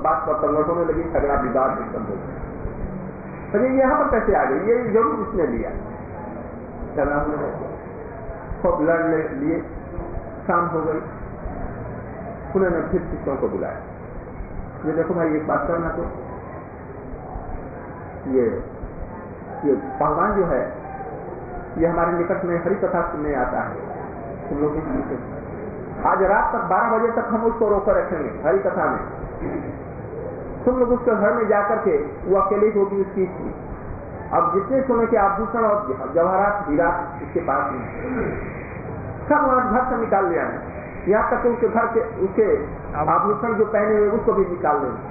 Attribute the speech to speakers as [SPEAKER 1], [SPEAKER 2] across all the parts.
[SPEAKER 1] बात पर तंगड़ होने लगी, झगड़ा विवाद एकदम हो गया। तो ये यहाँ पर कैसे आ गई, ये जरूर इसने लिया, झगड़ा होने लगा, खूब लड़ लिए, शाम हो गई। उन्होंने फिर शिष्यों को बुलाया, ये देखो भाई एक बात करना, तो ये भगवान जो है ये हमारे निकट में हरि कथा सुनने आता है, तुम लोग सुनते, आज रात तक 12 बजे तक हम उसको रोकर रखेंगे हरि कथा में, तुम लोग उसके घर में जाकर के, वो अकेले होगी उसकी थी। अब जितने सोने के आभूषण और जवाहरात हीरा इसके पास में सब घर से निकाल लिया है, यहाँ तक उसके घर के उसके आभूषण जो पहने हुए उसको भी निकाल लेंगे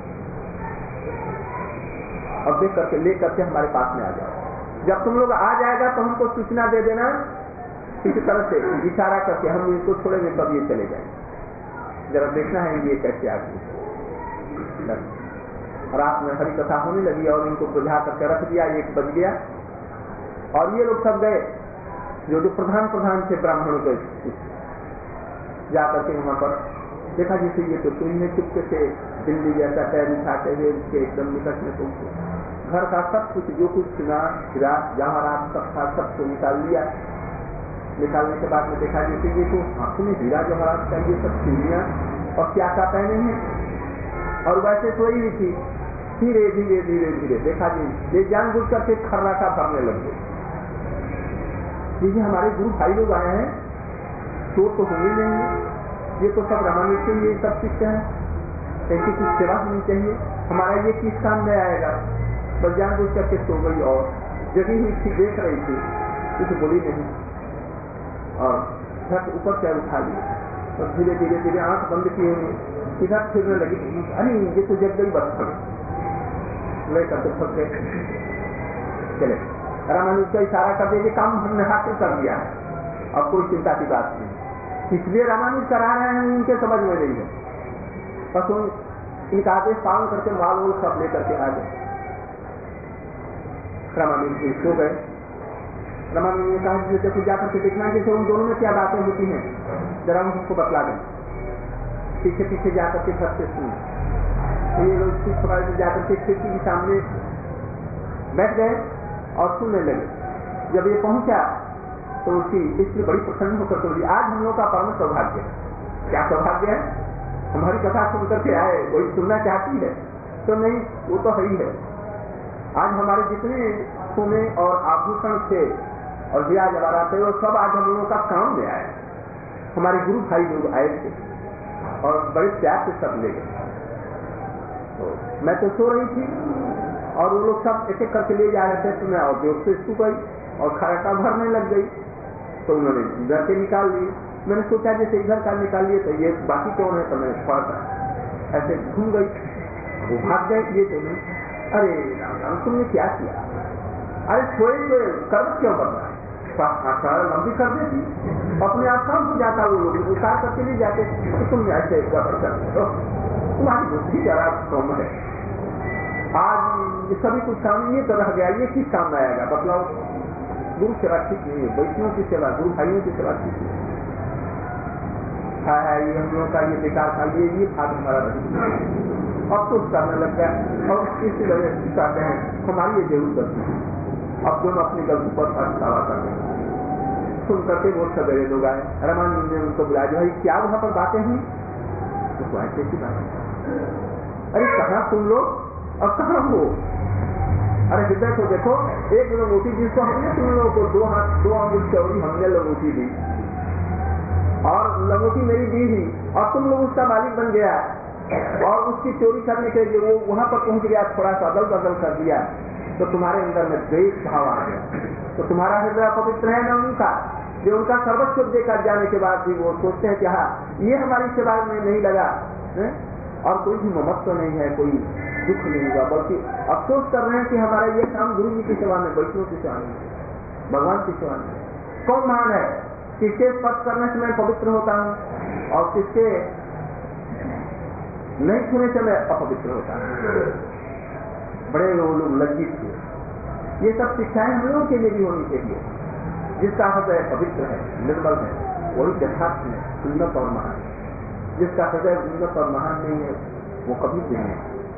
[SPEAKER 1] और देख करके ले करके हमारे पास में आ जाओ। जब तुम लोग आ जाएगा तो हमको सूचना दे देना, इसी तरह से इशारा करके हम इनको छोड़ेंगे तब ये चले जाएंगे। जरा देखना है ये कैसे आगे। रात में हरी कथा होने लगी और इनको बुझा करके रख दिया, 1 बज गया और ये लोग सब गए, जो प्रधान थे ब्राह्मणों के, जा करके वहां पर देखा जैसे ये तो तुम ने चुपके से दिल्ली जैसा पैर उठाते हुए उसके एकदम निकट में पहुंचे, घर का सब कुछ जो कुछ सुना हीरा जवाहरात सब था सबको निकाल लिया। निकालने के बाद में देखा जैसे ये तो हाथों में हीरा जवाहरात का ये सब चूड़ियां और क्या पहने हैं और वैसे सोई हुई थी। धीरे धीरे धीरे धीरे देखा जी ये जानबूझ करके खर्राटा भरने लग गए। ये हमारे गुरु भाई लोग आए हैं, चोर तो होंगे नहीं, ये तो सब रामायण के लिए सब शिष्य हैं, ऐसी कुछ सेवा होनी चाहिए, हमारा ये किस काम में आएगा। बस जानबूझ करके सो गई और जगी हुई थी, देख रही थी, कुछ बोली नहीं और झट ऊपर से उठा ली और धीरे धीरे धीरे आंख बंद की हुई इधर फिरने लगी। अरे ये तो जग गई, बस लेकर तो थक गए, चले रामानुज का इशारा कर दिया, काम हमने हासिल कर दिया है, अब कोई चिंता की बात नहीं। इसलिए रामानुज करा रहे हैं, उनके समझ में नहीं है, बस इनका आदेश पालन करके माल वोल सब लेकर के आ गए। रामानुज जी सो गए। रामानुज ने कहा कि देखो जाकर के देखना जैसे उन दोनों में क्या बातें होती हैं, जरा उनको बतला दें। पीछे पीछे जाकर के घर से सुन, तो ये लोग कुछ प्रकार से जाकर के खिड़की के सामने बैठ गए और सुनने लगे। जब ये पहुंचा तो उसकी स्त्री बड़ी प्रसन्न होकर बोली, आज हम लोग का परम सौभाग्य है। क्या सौभाग्य है? हमारी कथा सुन करके आए, कोई सुनना चाहती है तो नहीं, वो तो है ही है। आज हमारे जितने सोने और आभूषण थे और हीरा जवाहरात थे वो सब आज हम लोगों का काम में आए। हमारे गुरु भाई लोग आए थे और बड़े प्यार से सब ले गए। तो मैं तो सो रही थी और वो लोग सब एक एक करके ले जा रहे थे, तो मैं और जोर से सो गई और खराटा भरने लग गई। तो उन्होंने इधर के निकाल लिए, मैंने सोचा जैसे इधर का निकाल लिए तो ये बाकी कौन है, तो मैंने छोड़ा ऐसे घूम गई, वो भाग गए ये तो नहीं। अरे राम तुमने क्या किया? अरे थोड़े कर्म क्यों करना है, लंबी कर देती, अपने आप काम हो जाता, वो लोग उतार करके नहीं जाते, तो तुम ऐसे करते हो, तुम्हारी बुद्धि जरा कम है। आज सभी कुछ काम ये तो रह गया, ये किस काम में आएगा बतलाओ? गुरु सेवा ठीक नहीं है, वैष्णव की सेवा, गुरु भाइयों की सेवा ठीक नहीं है। ये हम लोगों का ये बेकार था, ये भाग हमारा नहीं, अफसोस करने लग गया और इसी वजह से कहते हैं हमारी ये जरूर गलती है। अब दोनों अपनी गलती पर पछतावा करते हैं। सुन करके वो सवेरे लोग आए, रामानंद ने उनको बुलाया, भाई क्या वहां पर बातें हुई? तो ऐसे की बात, अरे कहाँ तुम लोग और कहाँ हो? अरे हृदय को देखो, एक लंगोटी जिसको हमने तुम लोगों को 2 हाथ 2 अंगुल चौड़ी हमने लंगोटी दी और लंगोटी मेरी दी ही, और तुम लोग उसका मालिक बन गया और उसकी चोरी करने के लिए वो वहां पर पहुंच गया, थोड़ा सा अदल बदल कर दिया तो तुम्हारे अंदर में द्वेष भाव आ गया। तो तुम्हारा हृदय पवित्र है न उनका, जो उनका सर्वस्व देकर जाने के बाद भी वो सोचते हैं कि हाँ ये हमारी सेवा में नहीं लगा है? और कोई भी ममत्व नहीं है, कोई दुख नहीं हुआ, बल्कि अफसोस कर रहे हैं कि हमारा ये काम गुरु जी की सेवा में, वैष्णव की सेवा में, भगवान की सेवा में। कौन महान है? किसके स्पर्श करने से मैं पवित्र होता हूँ और किसके नहीं छूने से मैं अपवित्र होता हूँ। बड़े लोग लज्जित थे। ये सब शिक्षाएं हम लोगों के लिए भी होनी चाहिए। जिसका हृदय पवित्र है, निर्मल है, वही यथार्थ में उन्नत और महान है। जिसका हृदय उन्नत और महान नहीं है वो कभी भी नहीं।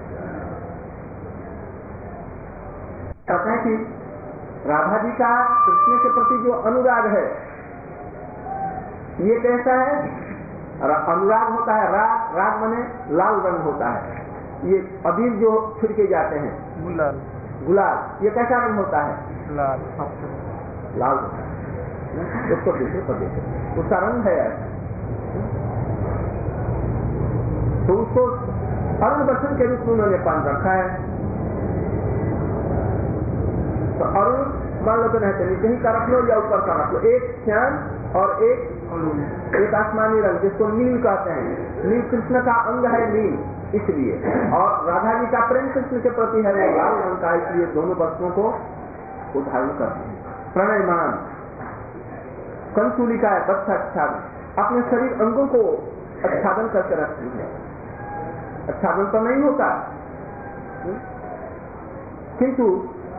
[SPEAKER 1] कहते हैं कि राधा जी का कृष्ण के प्रति जो अनुराग है ये कैसा है? अनुराग होता है, राग माने लाल रंग होता है। ये अबीर जो छिड़के जाते हैं गुलाल, ये कैसा रंग होता है? लाल होता है। उसको देखे उसका रंग है ऐसा। तो उसको अरुण दर्शन के रूप में उन्होंने पान रखा है। तो अरुण मान लो तो नहीं चाहिए, कहीं का रख लो या ऊपर का रख लो, एक श्याम और एक आसमानी रंग जिसको नील कहते हैं। नील कृष्ण का अंग है नील, इसलिए, और राधा जी का प्रेम कृष्ण के प्रति है वो लाल रंग का, इसलिए दोनों वस्तुओं को उदाहरण करते हैं। प्रणयमान कंसुलिका है बच्चा आच्छादन, अपने शरीर अंगों को आच्छादन करके रखती है। आच्छादन तो नहीं होता, किंतु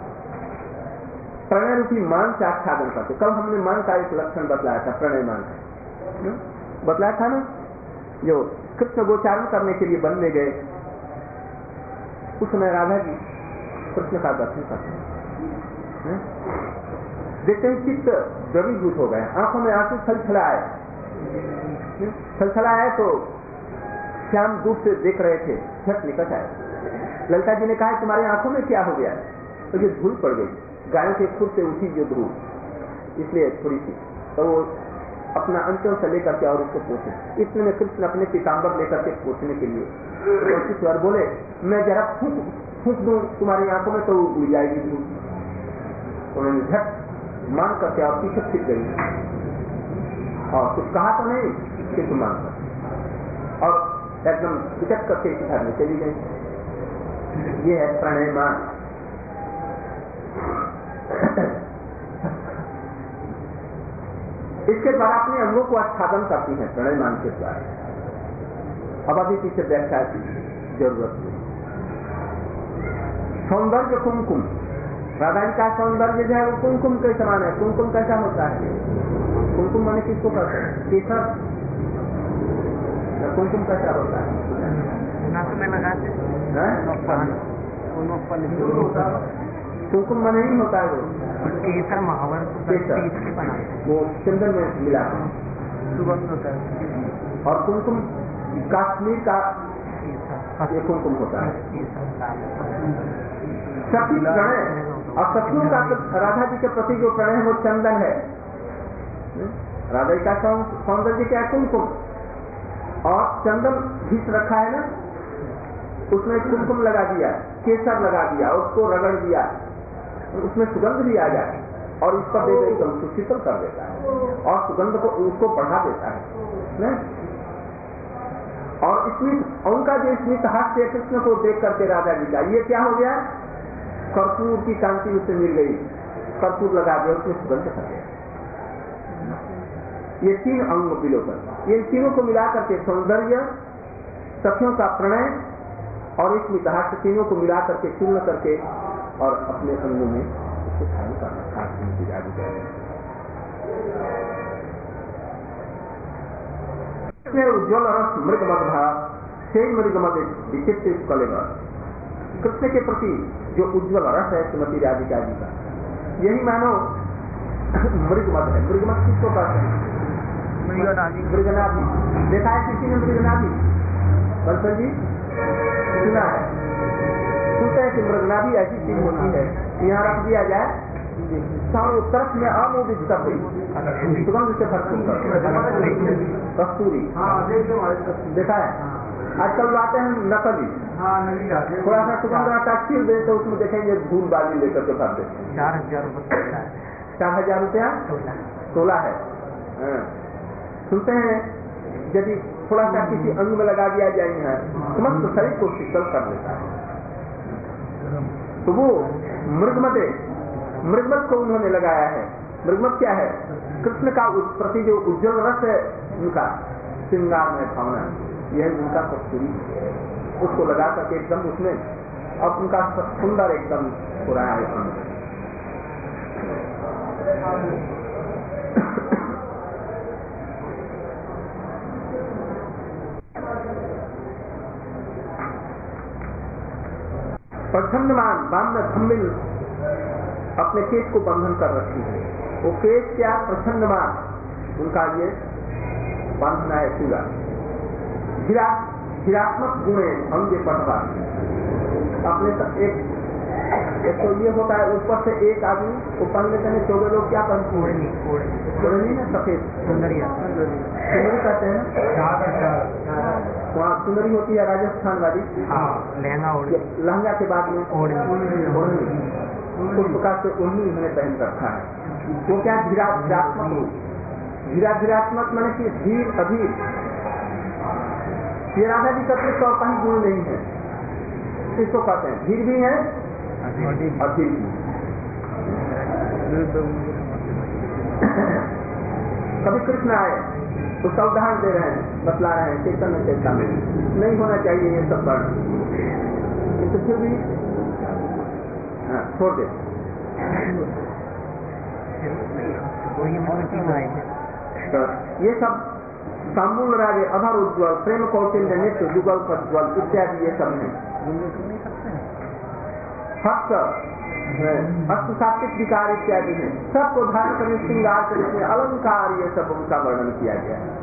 [SPEAKER 1] प्रणय रूपी मान से आच्छादन करते। कल हमने मान का एक लक्षण बतलाया था, प्रणय मान का बतलाया था ना, जो कृष्ण गोचारण करने के लिए बनने गए, उस समय राधा जी कृष्ण का दर्शन करते हैं। देखते ही चित्त द्रवीभूत हो गए, आंखों में आंसू छलछलाए। छलछलाए तो श्याम दूर से देख रहे थे, झट निकट आए। ललिता जी ने कहा तुम्हारी आंखों में क्या हो गया? तो ये धूल पड़ गई, गायों के खुर से उठी जो धूल, इसलिए थोड़ी सी। तो वो अपना अंचल से लेकर के और उसको पोछे। इतने में कृष्ण अपने पीताम्बर लेकर के पोछने के लिए और बोले मैं जरा फूंक दूं तुम्हारी आंखों में तो उड़ जाएगी धूल। उन्होंने झट मान करके और पीछे फिर गई और कुछ कहा तो नहीं कि तुम मान कर, और एकदम विचक करके घर में चली गई। ये है प्रणय मान। इसके द्वारा अपने अंगों को आच्छादन करती हैं प्रणय मान के द्वारा। अब अभी पीछे व्याख्या की जरूरत नहीं। सौंदर्य कुमकुम, राधा जी का सौंदर्य जो है वो कुमकुम के समान है। कुमकुम कैसा होता है? कुमकुम माने किसको कहते हैं? केसर। कुमकुम कैसा होता है? कुमकुम माने नहीं होता है वो
[SPEAKER 2] केसर महावर
[SPEAKER 1] वो चंदन में मिला
[SPEAKER 2] सुगंध होता है।
[SPEAKER 1] और कुमकुम काश्मीर का ये कुमकुम होता है। सखी प्रणय और सखियों का राधा जी के प्रति जो प्रणय है वो चंदन है। राधा जी का सौंदर्य क्या है? कुमकुम, और चंदन घिस रखा है ना, उसमें कुमकुम लगा दिया, केसर लगा दिया, उसको रगड़ दिया, उसमें सुगंध भी आ जाए और इस पर एकदम सुशीतल कर देता है और सुगंध को उसको बढ़ा देता है। और स्मित, उनका जो स्मित हास्य कृष्ण को देख करके राधा जी का ये क्या हो गया? कर्पूर की कांति उसे मिल गई, कर्पूर लगा दिया, उसमें सुगंध कर गया। ये तीन अंग विलोकन, ये तीनों को मिला करके सौंदर्य, सखियों का प्रणय और स्मित हास्य, तीनों को मिला करके चूर्ण करके और अपने अंगों में उसको धारण करना खास उज्ज्वल रस मृगमद भाव से मृगमद विचित्र कलेगा। कृष्ण के प्रति जो उज्ज्वल रस है श्रीमती राधिका जी का, यही मानो मृगमद है। मृगमद किसको कहते हैं? मृगनाभि। देखा है किसी ने मृगनाभि? बंसल जी सुना है? सुनते हैं कि मृगनाभि ऐसी चीज होती है, यहाँ रख दिया जाए चारों तरफ में आमोदित कर देगी, सुगंध से भरपूर कस्तूरी। देखा है? आजकल आते हैं नकली, थोड़ा सा सुगंध आता है, दे तो उसमें देखेंगे धूल बाली लेकर के भर देते। 4,000 रुपया 16 है। सुनते हैं यदि थोड़ा सा किसी अंग में लगा दिया जाए है समस्त शरीर को शीतल कर देता है। तो वो मृगमद को उन्होंने लगाया है। मृगमद क्या है? कृष्ण का प्रति जो उज्ज्वल रस है उनका श्रृंगार में भावना, यह उनका कस्तूरी, उसको लगा करके एकदम उसमें अब उनका सुंदर एकदम हो रहा है। प्रछन्नमान वाम में धम्मिल अपने केश को बंधन कर रखी है। वो केश क्या प्रचंडमान उनका ये बांधना है पूरा। धीरात्मक गुणे अंगे पढ़वा अपने एक तो ये होता है ऊपर से एक आदमी वो पढ़ लेते हैं। 14 लोग क्या पढ़ते हैं? ओढ़नी ना सफेद सुंदरी कहते हैं। वहाँ सुंदरी होती है राजस्थान वाली, लहंगा के बाद में ओढ़नी, उस प्रकार से ओढ़नी उन्होंने पहन रखा है। वो क्या धीरात्मक धीरात्मक मैंने कि धीर अधीर। ये राधा जी का तो कहीं गुण नहीं है, इसको कहते हैं धीर भी है अधीर भी। कभी कृष्ण आए उसका उदाहरण दे रहे हैं, बतला रहे हैं चेतन चेतना में नहीं होना चाहिए ये सब वर्ण, किंतु फिर भी छोड़ दे। तो ये सब सामूल रागे अधर उज्ज्वल प्रेम कौशल्य नित्य जुगल प्रज्वल इत्यादि ये सब है। हस्त हस्त सात्विक विकार इत्यादि है, सबको धारण करने श्रृंगार करने अलंकार ये सब उनका वर्णन किया गया है।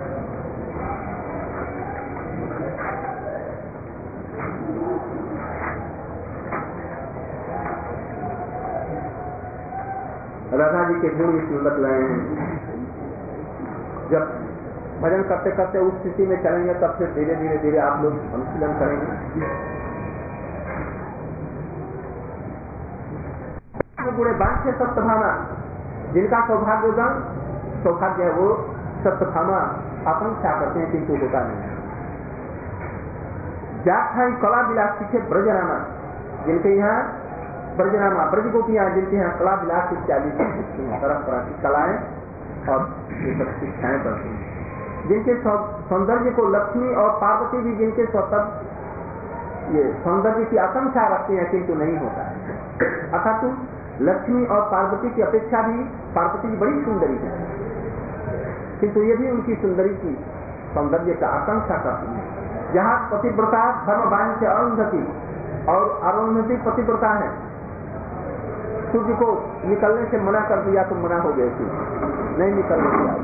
[SPEAKER 1] राधा जी के गुण इसमें बतलाए हैं। जब भजन करते करते उस स्थिति में चलेंगे तब फिर धीरे धीरे धीरे आप लोग अनुशीलन करेंगे। गुणे बांध्य सत्यभामा जिनका सौभाग्य है वो सत्यभामा आकांक्षा करते हैं किंतु होता नहीं। व्याख्यान कला विलास सीखे ब्रजरामा जिनके यहाँ ब्रजरामा ब्रज गोपियां जिनके यहाँ कला विलास इत्यादि तरह तरह की कलाएं और ये सब शिक्षाएं पढ़ती हैं। जिनके सौंदर्य को लक्ष्मी और पार्वती भी जिनके स्वतः ये सौंदर्य की आकांक्षा रखते हैं किंतु नहीं होता है। अर्थात लक्ष्मी और पार्वती की अपेक्षा भी पार्वती की बड़ी सुंदरी है किंतु ये भी उनकी सुंदरी की सौंदर्य का आकांक्षा करती है। जहाँ पतिव्रता धर्मवान से अरुंधति और अरुंधति पतिव्रता है, सूर्य को निकलने से मना कर दिया तो मना हो गया थी, नहीं निकलने दिया।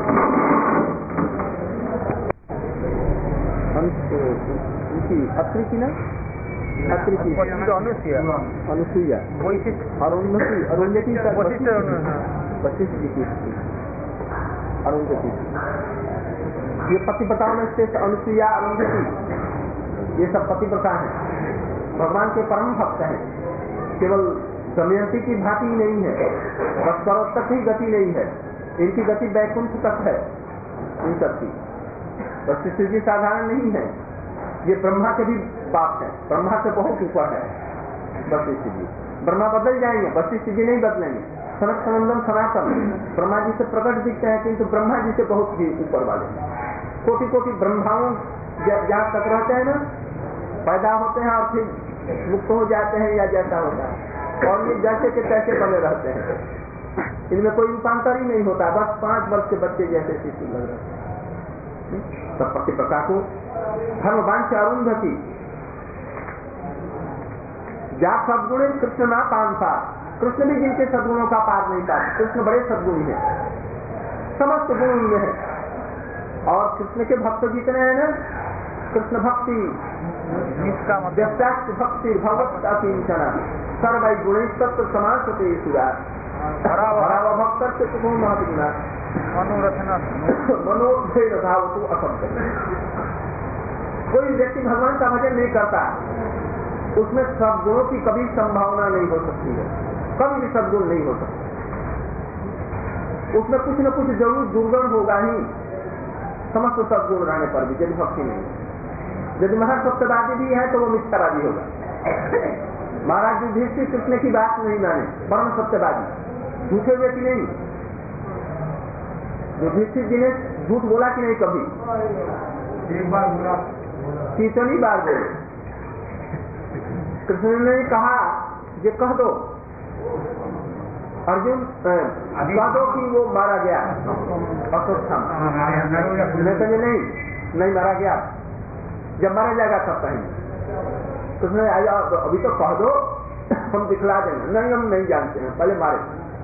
[SPEAKER 1] उनकी अत्रि की ना अत्रि की अनुसुईया अरुंधति वशिष्ठ जी की अरुंधति ये पतिव्रता में से अनुसुईया अरुंधति ये सब पतिव्रता है, भगवान के परम भक्त हैं। केवल दमयंती की भांति ही नहीं है, बस पर्वत तक ही गति नहीं है, इनकी गति वैकुंठ तक है। इन सबकी वशिष्ठ जी साधारण नहीं है, ये ब्रह्मा के भी बाप है, ब्रह्मा से बहुत ऊपर है वशिष्ठ जी। ब्रह्मा बदल जाएंगे, वशिष्ठ जी नहीं बदलेंगे। सनत सनंदन सनातन ब्रह्मा जी से प्रकट दिखते हैं किंतु ब्रह्मा जी से बहुत ही ऊपर वाले। कोटि कोटि ब्रह्माओं जहाँ तक रहते हैं ना, पैदा होते हैं और फिर मुक्त हो जाते हैं या जैसा होता है, और ये जैसे के तैसे बने रहते हैं, इनमें कोई रूपांतर ही नहीं होता, बस 5 वर्ष के बच्चे जैसे शिशु लग रहे हैं। सब पतिव्रता को धर्मवान से अरुंधति जा सदगुण कृष्ण ना पांसा, कृष्ण भी जिनके सदगुणों का पार नहीं पाते। कृष्ण बड़े सदगुणी है, समस्त गुण उनमें है, और कृष्ण के भक्त जितने हैं ना, कृष्ण भक्ति व्यक्ताक्ष भक्ति भगवत अकिंचना सर्वै गुण तत्व समासते सुरा भराव भक्त से सुगुण महत्वना मनोभेद भाव तो असंत। कोई व्यक्ति भगवान का भजन नहीं करता, उसमें सद्गुणों की कभी संभावना नहीं हो सकती है, कभी भी सद्गुण नहीं हो सकता। उसमें कुछ न कुछ जरूर दुर्गुण होगा ही, समस्त सद्गुण रहने पर भी यदि भक्ति नहीं। यदि महासत्यवादी भी है तो वो मिथ्यावादी होगा। महाराज युधिष्ठिर कृष्ण की बात नहीं माने, परम सत्यवादी, झूठे व्यक्ति नहीं। युधिष्ठिर जी ने झूठ बोला कि नहीं कभी?
[SPEAKER 2] एक बार बोला,
[SPEAKER 1] कितनी बार बोले। कृष्ण ने कहा ये कह दो, अर्जुन कह दो कि वो मारा गया अश्वत्थामा। नहीं मारा गया, जब मारा जाएगा तब कहेंगे। कृष्ण ने अभी तो कह दो हम दिखला देंगे, नहीं हम नहीं जानते हैं, पहले मारे।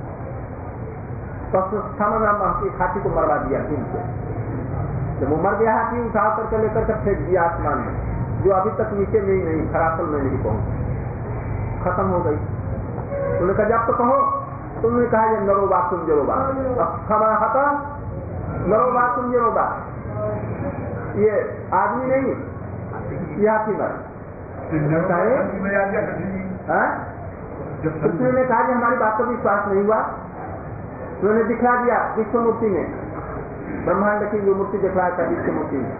[SPEAKER 1] तो नाम हाथी को मरवा दिया खून से। जब वो मर गया हाथी, उठा करके लेकर के फेंक दिया आसमान में, जो अभी तक नीचे में ही नहीं, धरातल में नहीं पहुंची, खत्म हो गई। उन्होंने कहा जब तो कहो, तुमने कहा ये नरो बात तुम जरो बात, हमारा हता नरो बात तुम जरो बात, ये आदमी नहीं, ये हाथी मर। कृष्ण ने कहा कि हमारी बात पर विश्वास नहीं हुआ। उन्होंने दिखला दिया विश्व मूर्ति में, ब्रह्मांड की जो मूर्ति दिखलाया था विश्व मूर्ति में,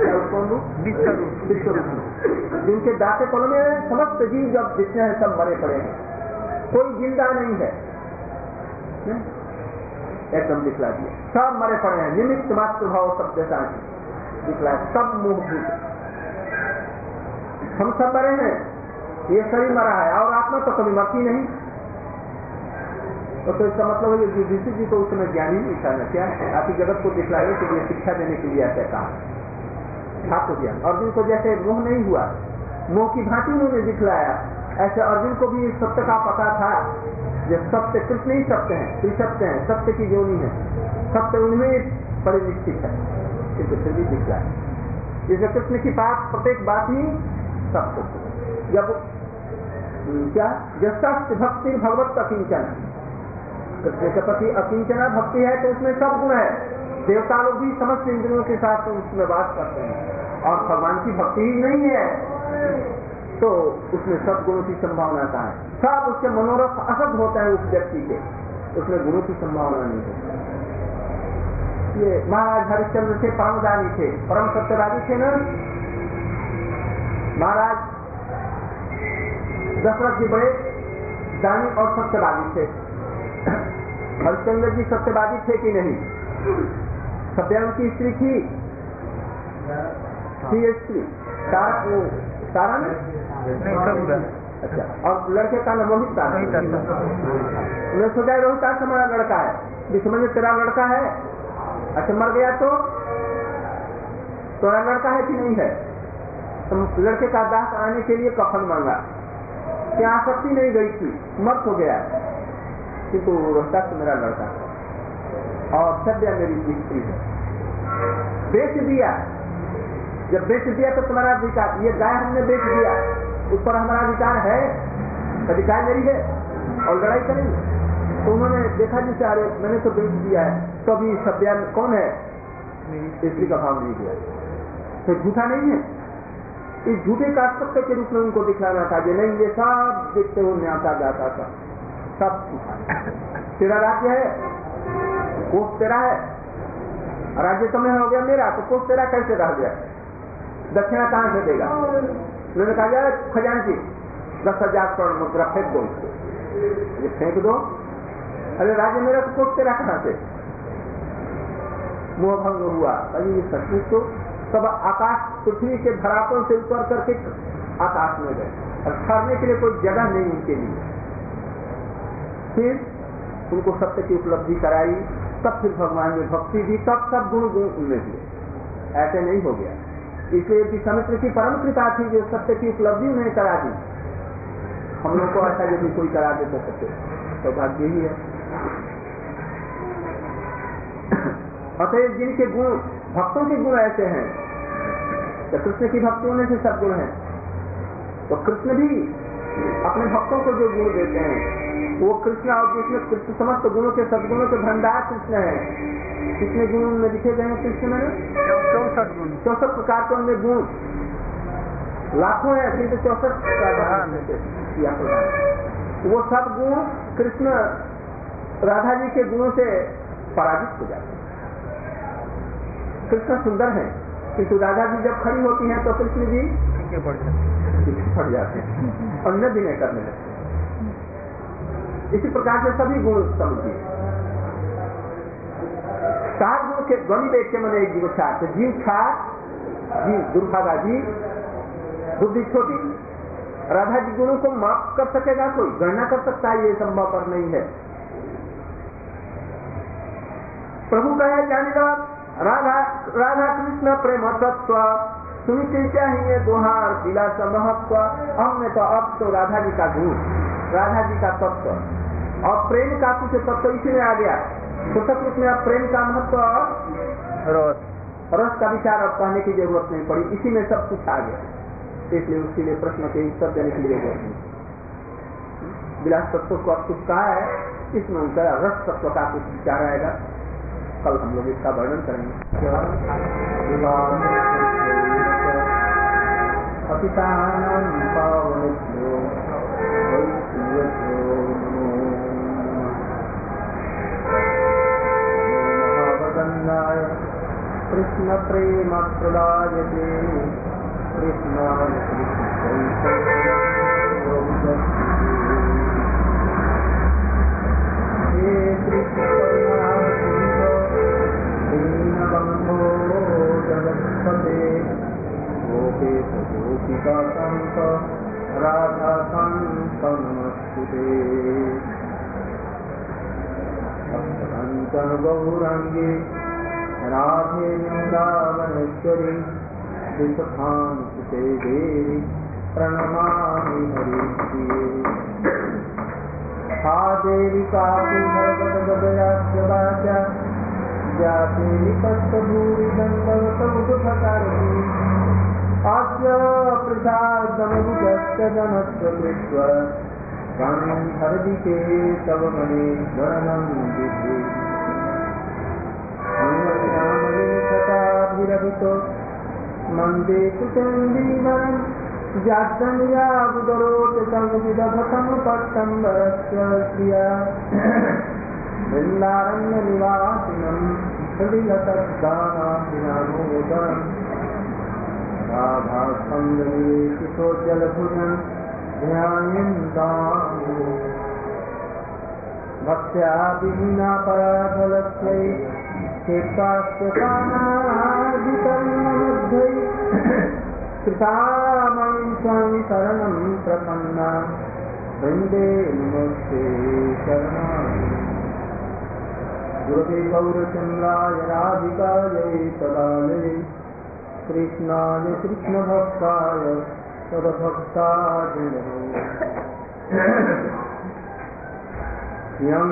[SPEAKER 1] विश्व रूप में, जिनके दाते पल में समस्त जीव जब जितने हैं सब मरे पड़े हैं, कोई जिंदा नहीं है, एकदम दिखला दिया, सब मरे पड़े हैं, निमित्त मात्र भाव सब जैसा दिखलाया, सब मोहभूत, हम सब मरे हैं, ये शरीर मरा है और आत्मा तो कभी मरती नहीं। तो इसका मतलब है कि ऋषि जी को उस समय ज्ञान ही नहीं था ना, क्या आपकी जगत को दिखलाने के लिए, शिक्षा देने के लिए ऐसा कहा था तो ज्ञान। अर्जुन को जैसे मोह नहीं हुआ, मोह की भांति उन्होंने दिखलाया, ऐसे अर्जुन को भी सत्य का पता था, जो सत्य कृष्ण ही सत्य है, त्रिसत्य है, सत्य की जोनी है, सत्य उनमें बड़े निश्चित है, किंतु फिर भी दिखलाया। जैसे कृष्ण की बात प्रत्येक बात ही सत्य, जब क्या जस्तास्ति भक्ति भगवत अकिंचन, कृष्ण के प्रति अकिंचना भक्ति है तो उसमें सब गुण है। देवता लोग भी समस्त इंद्रियों के साथ उसमें बात करते हैं, और भगवान की भक्ति ही नहीं है तो उसमें सब गुणों की संभावना का है, सब उसके मनोरथ असद होते हैं उस व्यक्ति के, उसमें गुणों की संभावना नहीं होती। ये महाराज हरिश्चंद्र थे, परमदानी थे, परम सत्यवादी थे ना महाराज। दशरथ जी बड़े दानी और सत्यवादी थे। हरिश्चंद्र जी सत्यवादी थे कि नहीं? सत्यान की स्त्री थी स्त्री तारण, अच्छा, और लड़के का नाम रोहित था। उन्होंने सोचा रोहित हमारा लड़का है, भी समझे तेरा लड़का है, अच्छा मर गया तो तुम्हारा लड़का है कि नहीं है? तो लड़के का दाह कराने के लिए कफन मांगा, क्या आसक्ति नहीं गई थी, मर्द हो गया, किंतु रोहतास मेरा लड़का है और सद्या मेरी स्त्री है। बेच दिया, जब बेच दिया तो तुम्हारा अधिकार, ये गाय हमने बेच दिया, उस पर हमारा अधिकार है, अधिकार मेरी है और लड़ाई करेंगे। तो उन्होंने देखा जिसे अरे मैंने तो बेच दिया है, तो अभी सद्या कौन है? स्त्री का भाव नहीं दिया, तो झूठा नहीं है। इस झूठे का सत्य के रूप में उनको दिखाना था कि नहीं, ये सब देखते हुए न्याता जाता था, सब तेरा राज्य है, कोष तेरा है, राज्य तुम्हें हो गया मेरा, तो कोष तेरा कैसे रह गया? दक्षिणा कहां से देगा? उन्होंने कहा जाए खजांची 10,000 करोड़ मुद्रा फेंक दो, ये फेंक दो। अरे राज्य मेरा, तो कोष तेरा कहां से? मोहभंग हुआ। अरे ये सचमुच तो सब आकाश पृथ्वी के धरातल से ऊपर करके आकाश में गए, और ठहरने के लिए कोई जगह नहीं उनके लिए। फिर उनको सत्य की उपलब्धि कराई, तब फिर भगवान में भक्ति दी, तब सब गुण उनमें हुए, ऐसे नहीं हो गया। इसलिए विश्वामित्र की परम कृपा थी जो सत्य की उपलब्धि उन्हें करा दी। हम लोग को ऐसा यदि कोई करा दे तो सत्य सौभाग्य ही है। अतएव जिनके गुण, भक्तों के गुण ऐसे हैं, तो कृष्ण की भक्ति होने से सब गुण है, तो कृष्ण भी अपने भक्तों को जो गुण देते हैं वो कृष्ण, और जिसमें कृष्ण समस्त गुणों के सदगुणों के भंडार कृष्ण है। कितने गुण उनमें लिखे गए हैं कृष्ण में? 64 प्रकार के उनमें गुण, लाखों है, किंतु 64 किया प्रदान। वो सब गुण कृष्ण राधा जी के गुणों से पराजित हो जाते हैं। कृष्ण सुंदर है, किंतु राधा जी जब खड़ी होती हैं तो कृष्ण जी पड़ जाते हैं और न भी नहीं करने लगते। इसी प्रकार से सभी गुण समझिए। 7 गुण के गणित एक के मन एक जीव छाट, जीव छाट, जीव दुर्भागा, जीव बुद्धि छोटी। राधा जी गुणों को माप कर सकेगा कोई? गणना कर सकता है? ये संभव पर नहीं है। प्रभु कहे जानेगा राधा राधा कृष्ण प्रेम तत्व, सुनिश्चय चाहिए दोहार दिला महत्व। हमने तो अब तो राधा जी का गुण राधा जी का तत्व और प्रेम का कुछ तत्व इसी में आ गया। तो सचमुच में अब प्रेम का महत्व रस का विचार अब कहने की जरूरत नहीं पड़ी, इसी में सब कुछ आ गया। इसलिए उसके लिए प्रश्न के उत्तर देने की जरूरत नहीं। विलास तत्व को अब कुछ कहा है, इसमें उनका रस तत्व का कुछ विचार आएगा। कल हम लोग इसका वर्णन करेंगे। कृष्ण प्रेम प्रदायते कृष्ण हे कृष्ण दीनबन्धो जगत्पते गोपेश गोपिका कान्त राधा कान्त नमस्तुते भक्तकाञ्चन गौराङ्गी राधे वृन्दावनेश्वरी विश्वभानुसुते देवी प्रणमामि हरिप्रिये हा देवी कापि भगवद्गदयास्य जाते कष्टभूरि दण्डवतमुपकरोमि अस्य प्रसादमनुजस्य जनस्य कृत्वा गन्धर्विके तव मने गणनं विद्धि मंगलश्यामलेखताभिरभितो मन्दे कुचन्दीवरं जातन्याबुदरोचसंविदभसमुपत्तम्बरस्य श्रिया वृन्दारण्यनिवासिनं हृदिलसद्दानाभिनामोदरं राधास्कन्दनिवेशितोज्जलभुजं ध्यायन्ताम् भक्त्या विहीना पराधलक्ष्यै क्षेत्रास्यकानादिकर्ममध्ये कृतामयि स्वामि शरणं प्रपन्ना वन्दे नमस्ते शरणागते गुरुवे गौरचन्द्राय राधिकायै तदालये कृष्णाय कृष्णभक्ताय तदभक्तादिनमो यं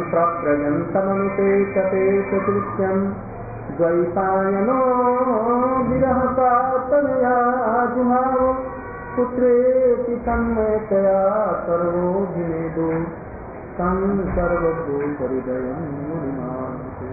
[SPEAKER 1] प्रव्रजन्तमनुपेतपेतकृत्यं द्वैपायनो विरहकातनया जुहाव पुत्रेति तन्मयतया सर्वोऽभिनेदो तं सर्वभूतहृदयं मुनिमानते।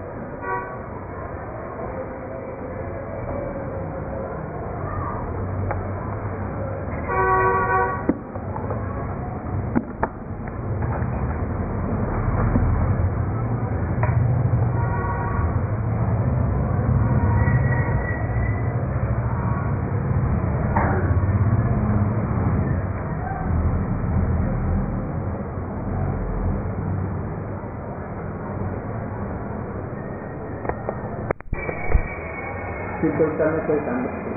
[SPEAKER 1] करने कोई काम नहीं।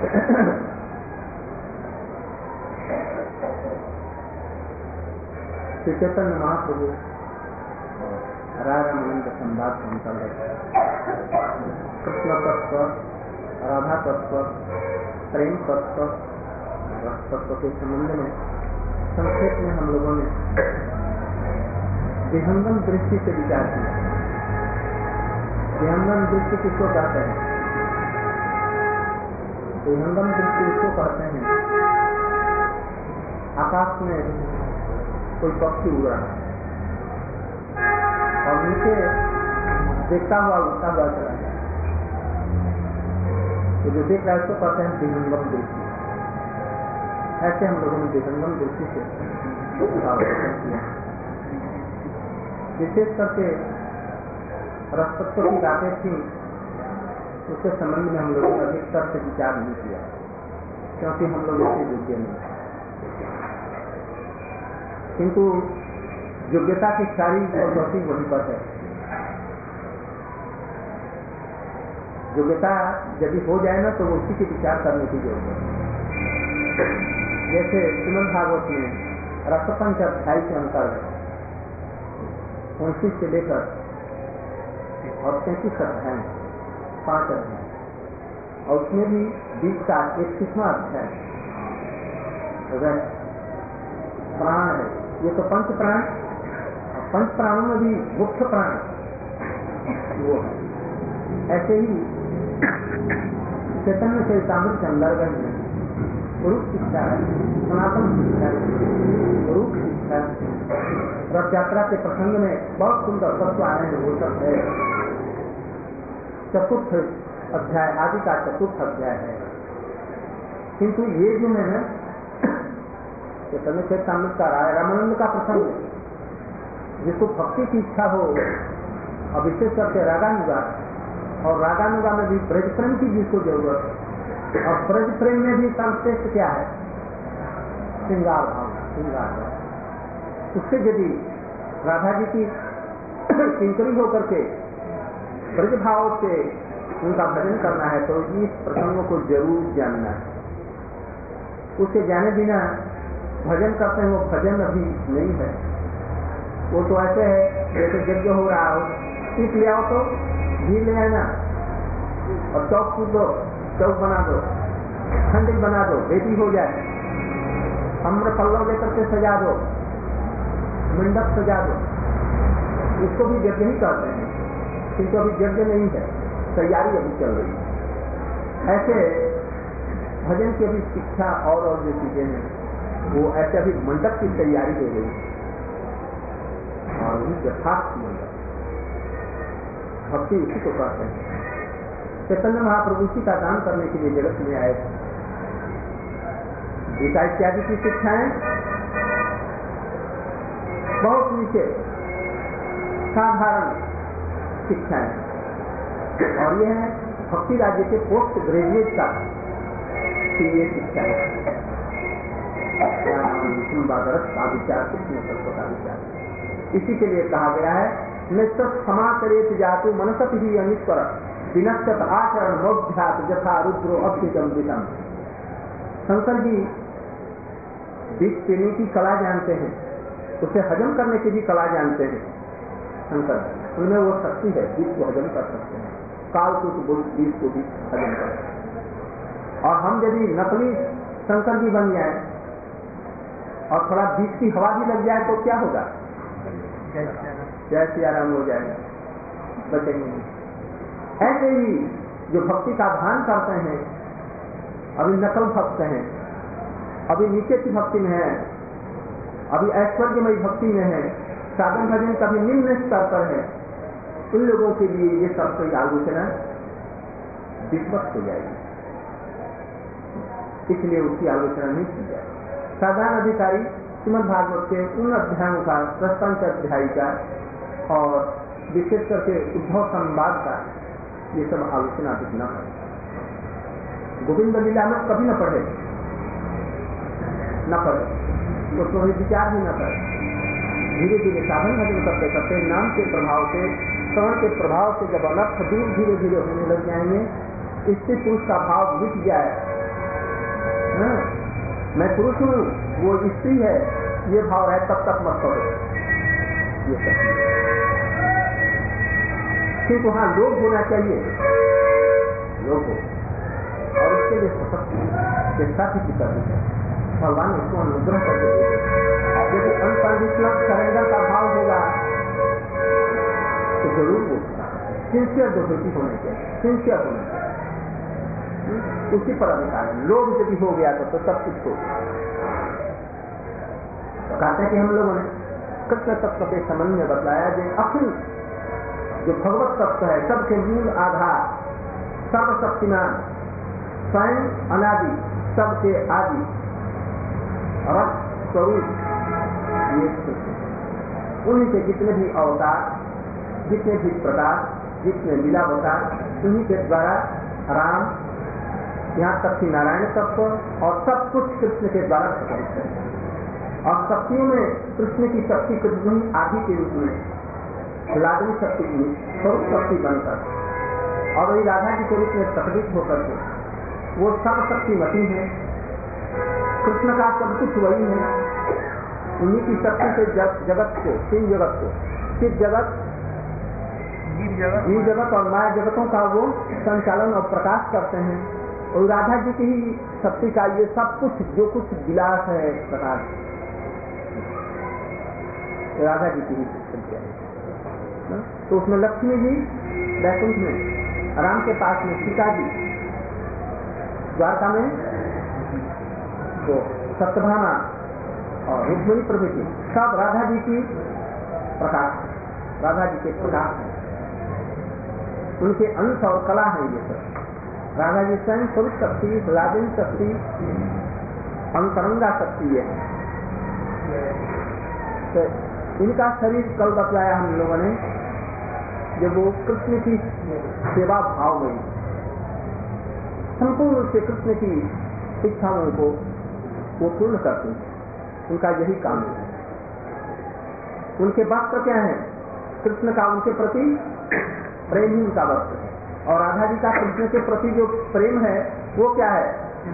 [SPEAKER 1] श्री चैतन्य महाप्रभु राधानंद संवाद अंतर्गत कृष्ण तत्व, राधा तत्व, प्रेम तत्व, रस तत्व के संबंध में संक्षेप में हम लोगों ने विहंगम दृष्टि से विचार किया। विहंगम दृष्टि किसको कहते हैं? विहंगम दृष्टि इसको कहते हैं आकाश में कोई पक्षी उड़ रहा है और नीचे देखता हुआ उड़ता हुआ चला जाए, तो जो देख रहा है उसको कहते हैं विहंगम दृष्टि। ऐसे हम लोगों ने विहंगम दृष्टि से किया। विशेष करके रसतत्व की बातें थी, उसके संबंध में हम लोगों ने अधिकतर से विचार नहीं किया, क्योंकि हम लोग इसके योग्य नहीं। किंतु योग्यता की सारी प्रवृत्ति वहीं पर है। योग्यता यदि हो जाए ना तो उसी के विचार करने की जरूरत है। जैसे श्रीमद् भागवत में रसपंच अध्याय के अंतर्गत 29 से लेकर और 33 अध्याय 5 अध्याय, और उसमें भी 20 का 31वां अध्याय प्राण है, ये तो पंच प्राण, पंच प्राणों में भी मुख्य प्राण वो है। ऐसे ही चैतन्य चरितामृत के अंतर्गत में रूप शिक्षा है, सनातन शिक्षा है, रूप शिक्षा, रथ यात्रा के प्रसंग में बहुत सुंदर तत्व आए हैं, वो सब है। चतुर्थ अध्याय आदि का चतुर्थ अध्याय है। किंतु ये जो है ना चैतन्य चरितामृत का रामानंद का प्रसंग है, जिसको भक्ति की इच्छा हो और विशेष करके रागानुगा, और रागानुगा में भी ब्रज प्रेम की जिसको जरूरत है, और ब्रज प्रेम में भी सर्वश्रेष्ठ क्या है? श्रृंगार भाव, श्रृंगार भाव। उससे यदि राधा जी की किंकरी होकर के ब्रज भाव से उनका भजन करना है तो इस प्रसंगों को जरूर जानना है। उसे जाने बिना भजन करते हैं वो भजन अभी नहीं है। वो तो ऐसे है जैसे यज्ञ हो रहा हो, सीख ले आओ तो घी ले आना और चौक कूद दो, चौक बना दो, खंडित बना दो, बेटी हो जाए, अम्र पल्लव लेकर के सजा दो, मंडप सजा दो। इसको भी यज्ञ ही कहते हैं, किंतु अभी यज्ञ नहीं है, तैयारी अभी चल रही है। ऐसे भजन की अभी शिक्षा और जो चीजें हैं वो ऐसे अभी मंडप की तैयारी हो रही है, और यथार्थ मंडप भक्ति उसी को कहते हैं। चैतन्य महाप्रभु जी का दान करने के लिए जगत में आए थे। गीता इत्यादि की शिक्षाएं बहुत नीचे साधारण शिक्षाएं, और ये है भक्ति राज्य के पोस्ट ग्रेजुएट का ये शिक्षा है। विष्णु बादरस का विचार, कृष्ण तत्व का विचार। इसी के लिए कहा गया है निश्चित समाचरित जातु मनसत ही अनिश्वर विनश्चित आचरण मोध्यात यथा रुद्रो अभ्युतम वितम। शंकर जी बीज पीने की कला जानते हैं, उसे हजम करने की भी कला जानते हैं। शंकर उनमें वो शक्ति है, बीज को हजम कर सकते हैं, कालकूट बीज को भी हजम कर सकते हैं। और हम यदि नकली शंकर जी बन जाए और थोड़ा बीज की हवा भी लग जाए तो क्या होगा? जय सिया राम हो जाएगा, बचेंगे नहीं। ऐसे ही जो भक्ति का भान करते हैं, अभी नकल भक्त हैं, अभी नीचे की भक्ति में है, अभी ऐश्वर्यमयी भक्ति में है, साधन भजन कभी निम्न स्तर पर है, उन लोगों के लिए ये सब कोई आलोचना विस्वत हो जाएगी, इसलिए उसकी आलोचना नहीं की जाए। साधारण अधिकारी श्रीमद् भागवत के उन अध्यायों का, प्रस्तांत अध्याय का और विशेष करके उद्धव संवाद का ये सब आलोचना भी न है। गोविंद लीला में कभी न पढ़े, उसको विचार भी न करे। धीरे धीरे साधन भजन करते करते नाम के प्रभाव से, श्रवण के प्रभाव से जब अनर्थ दूर धीरे धीरे होने लग जाएंगे, स्त्री पुरुष का भाव मिट जाए, मैं पुरुष हूँ वो स्त्री है, ये भाव है, तब तक मत करो ये सब। किंतु हाँ लोग होना चाहिए, लोग हो, और उसके लिए के साथ ही करनी चाहिए। भगवान उसको अनुग्रह करके देते। यदि अनकंडीशनल सरेंडर का भाव होगा तो जरूर होगा। सिंसियर डिवोटी होने चाहिए, सिंसियर होने चाहिए, उसी पर अधिकार है। लोग यदि हो गया तो सब कुछ हो गया। कहते हैं कि हम लोगों ने कृष्ण तत्व के संबंध में बतलाया जो अखिल जो भगवत तत्व है, सबके मूल आधार, सर्वशक्तिमान, स्वयं अनादि, सबके आदि, रस स्वरूप, ये उन्हीं के जितने भी अवतार, जितने भी प्रकार, जितने लीलावतार, उन्हीं के द्वारा राम, यहाँ तक कि नारायण तत्व और सब कुछ कृष्ण के द्वारा प्रकट है। और शक्तियों में कृष्ण की शक्ति कृष्ण आदि के रूप में, लादनी शक्ति की स्वरूप शक्ति बनकर, और वही राधा के स्वरूप में प्रकटित होकर के वो सर्वशक्तिमती है। कृष्ण का सब कुछ वही है, उन्हीं की शक्ति से जगत को, तीन जगत को, शिव जगत, जीव जगत और माया जगतों का वो संचालन और प्रकाश करते हैं। और राधा जी की ही शक्ति का ये सब कुछ जो कुछ विलास है प्रकाश, राधा जी की ही संख्या है। तो उसमें लक्ष्मी जी वैकुंठ में, राम के पास में सीता जी, द्वारका में तो सत्यभामा और रुक्मिणी प्रभृति सब राधा जी की प्रकाश, राधा जी के प्रकाश है, उनके अंश और कला है ये सब। राधा जी स्वयं स्वरूप शक्ति, लादिन शक्ति, अंतरंगा शक्ति है। तो इनका शरीर कल बतलाया हम लोगों ने, जब वो कृष्ण की सेवा भाव में संपूर्ण रूप से कृष्ण की इच्छाओं को वो पूर्ण करते हैं, उनका यही काम है। उनके वस्त्र क्या है? कृष्ण का उनके प्रति प्रेम ही उनका वस्त्र है, और राधा जी का कृष्ण के प्रति जो प्रेम है वो क्या है?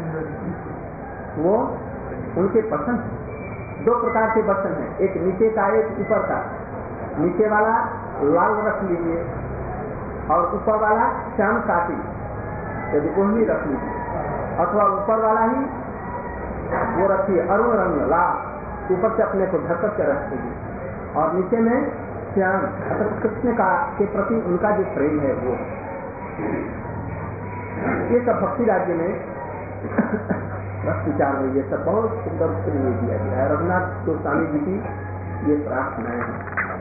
[SPEAKER 1] वो उनके पसंद। दो प्रकार के बर्तन हैं, एक नीचे का, एक ऊपर का। नीचे वाला लाल रख लीजिए और ऊपर वाला श्याम काटी यदि कोहनी रख लीजिए, अथवा ऊपर वाला ही वो रखिए अरुण रंग लाल, ऊपर से अपने को ढक कर रख दीजिए, और नीचे में श्याम, अर्थात कृष्ण का के प्रति उनका जो प्रेम है वो। ये सब भक्ति राज्य में रस विचार में ये सब बहुत सुंदर उत्तर दिया गया है। रघुनाथ गोस्वामी जी की ये प्रार्थनाएं हैं।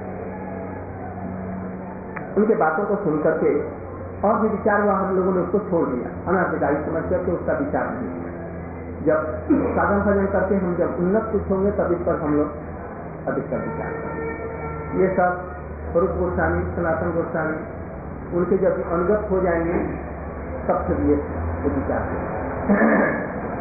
[SPEAKER 1] उनके बातों को सुन करके और भी विचार हुआ, हम लोगों ने उसको छोड़ दिया, अनाधिकारी समझ करके उसका विचार नहीं किया। जब साधन भजन करके हम जब उन्नत कुछ होंगे तब इस पर हम लोग अधिकतर विचार करेंगे। ये सब स्वरूप गोस्वामी, सनातन गोस्वामी, उनके जब अनुगत हो जाएंगे तब फिर ये विचार करेंगे।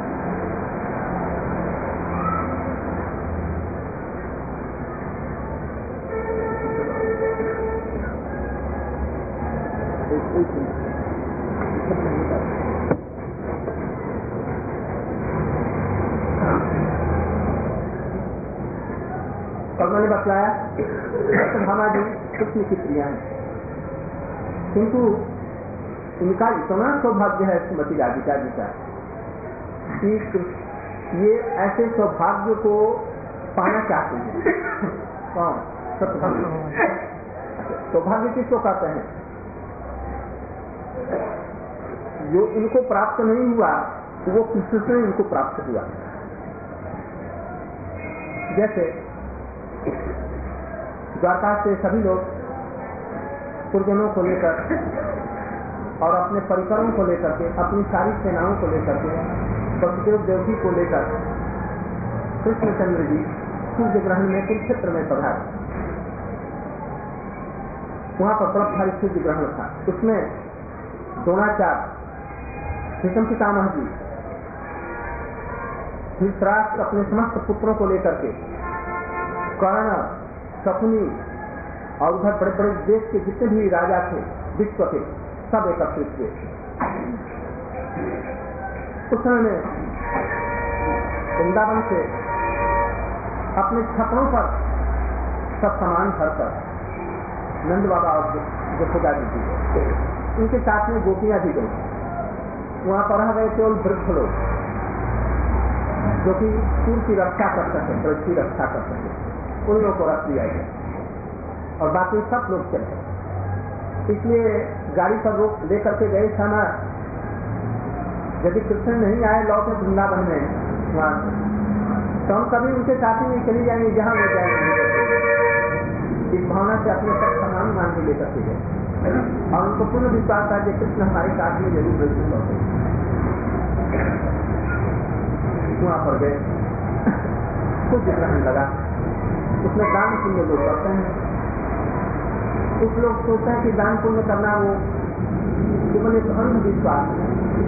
[SPEAKER 1] कल मैंने बतलाया सत्यभामा जी कृष्ण की प्रिया है, किंतु इनका इतना सौभाग्य है श्रीमती राधिका जी का कि ये ऐसे सौभाग्य को पाना चाहते हैं। कौन? सत्यभामा। सौभाग्य किसको कहते हैं? जो इनको प्राप्त नहीं हुआ वो कृष्ण से इनको प्राप्त हुआ। जैसे द्वारका से सभी लोग पुरजनों को लेकर और अपने परिकरों को लेकर के, अपनी सारी सेनाओं को लेकर के, वसुदेव देवकी को लेकर कृष्णचंद्र जी सूर्य ग्रहण में कुरुक्षेत्र में पधारे। वहां पर बर्फधारी सूर्य ग्रहण था, उसमें द्रोणाचार्य, भीष्म पितामह जी, धृतराष्ट्र अपने समस्त पुत्रों को लेकर के, कर्ण, शकुनी और उधर बड़े बड़े देश के जितने भी राजा थे विश्व के, सब एकत्रित हुए। उस समय में वृंदावन से अपने छपड़ों पर सब सामान भरकर नंद बाबा और यशोदा जी गए, उनके साथ में गोपियां भी गई। वहां पर रह गए केवल वृद्ध लोग जो कि सूर्य की रक्षा कर सके, ब्रज की रक्षा कर सके, उन लोगों को रख दिया गया और बाकी सब लोग चले। इसलिए गाड़ी पर रोक लेकर के गए समय यदि कृष्ण नहीं आए लौटे वृंदावन में वहां, तो हम कभी उनके साथ ही नहीं चली जाएंगे जहां ले जाएंगे। इस भावना से अपने सब सामान मान के लेकर के गए और उनको पूर्ण विश्वास था कि कृष्ण हमारे साथ में जरूर वृद्धि लौटे। वहां पर गए, कुछ ग्रहण लगा, उसमें दान पुण्य लोग करते हैं। कुछ लोग सोचते हैं कि दान पुण्य करना वो केवल एक अंधविश्वास है।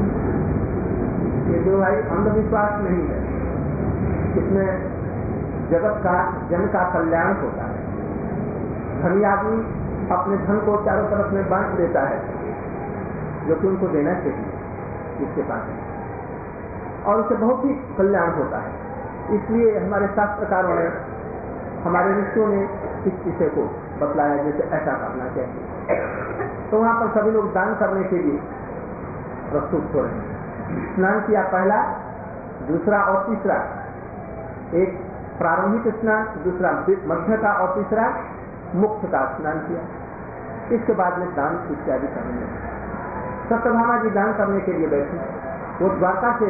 [SPEAKER 1] ये जो है अंधविश्वास नहीं है, इसमें जगत का, जन का कल्याण होता है। धनी आदमी अपने धन को चारों तरफ में बांट देता है जो कि उनको देना चाहिए जिसके पास है, और उससे बहुत ही कल्याण होता है। इसलिए हमारे शास्त्रकारों ने, हमारे ऋषियों ने इस विषय को बतलाया जैसे ऐसा करना चाहिए। तो वहां पर सभी लोग दान करने के लिए प्रस्तुत हो रहे हैं। स्नान किया पहला, दूसरा और तीसरा, एक प्रारंभिक स्नान, दूसरा मध्य का और तीसरा मुख्य का स्नान किया। इसके बाद में दान इत्यादि करने। सत्यभामा जी दान करने के लिए बैठी। वो द्वारका से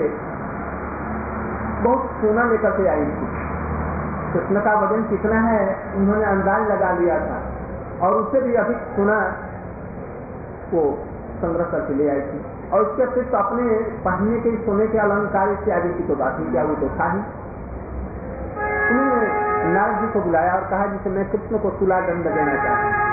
[SPEAKER 1] बहुत सोना लेकर के आई थी। कृष्ण का वजन कितना है उन्होंने अंदाज लगा लिया था और उससे भी अधिक सोना को संग्रह करके ले आई थी। और उसके अतिरिक्त अपने पहनने के सोने के अलंकार इत्यादि की तो बात नहीं किया, वो तो था ही। उन्होंने नारद जी को बुलाया और कहा जिसे मैं कृष्ण को तुला दंड देना चाहता हूँ।